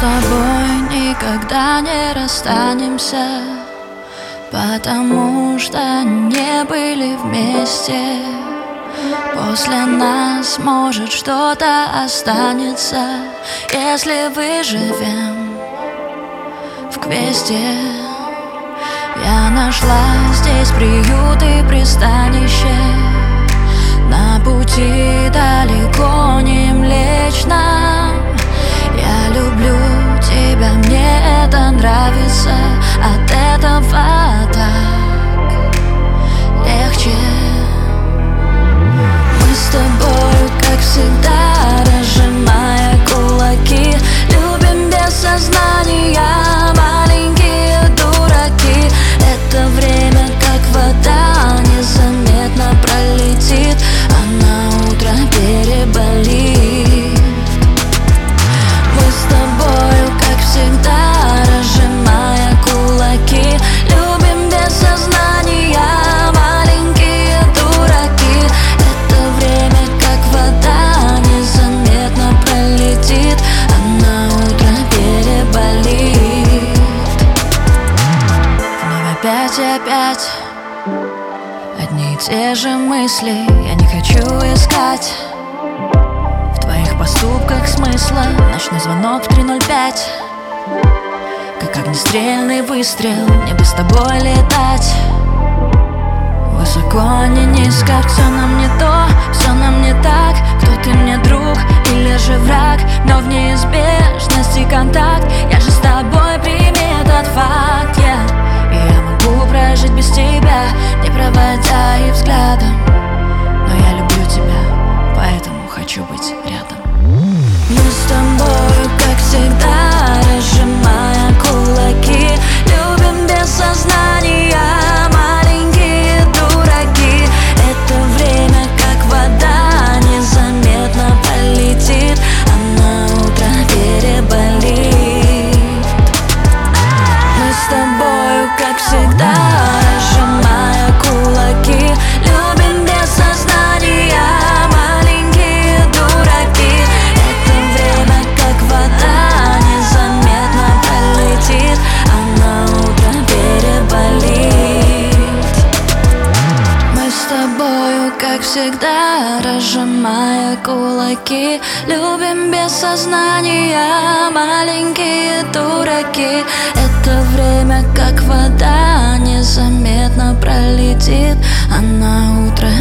тобой никогда не расстанемся, потому что не были вместе. После нас, может, что-то останется, если выживем в квесте. Я нашла здесь приют и пристанище, на пути далеко не Млечном. Я люблю тебя, мне это нравится, от этого так легче. Мы с тобою, как всегда, разжимая кулаки, любим без сознания, маленькие дураки. Это время, как вода, незаметно пролетит, а на утро переболит. Мы с тобою, как всегда, разжимая кулаки, любим без сознания, маленькие дураки. Это время, как вода, незаметно пролетит, а на утро переболит. Вновь опять и опять одни и те же мысли. Я не хочу искать в твоих поступках смысла. Ночной звонок в 3:05, как огнестрельный выстрел. Мне бы с тобой летать высоко, не низко. Все нам не то, все нам не так. Кто ты мне, друг или же враг? Но в неизбежности контакт. Я же с тобой, прими этот факт, И я могу прожить без тебя, не проводя и взглядом. Но я люблю тебя, поэтому хочу быть рядом. Мы с тобою, как всегда, разжимая кулаки, любим без сознания, маленькие дураки. Это время, как вода, незаметно пролетит, а на утро переболит. Мы с тобою, как всегда, разжимая кулаки, любим без сознания, маленькие дураки. Это время, как вода, незаметно пролетит, а на утро переболит. Мы с тобою, как всегда, разжимая кулаки, любим без сознания, маленькие дураки. Это время, как вода, незаметно пролетит, а на утро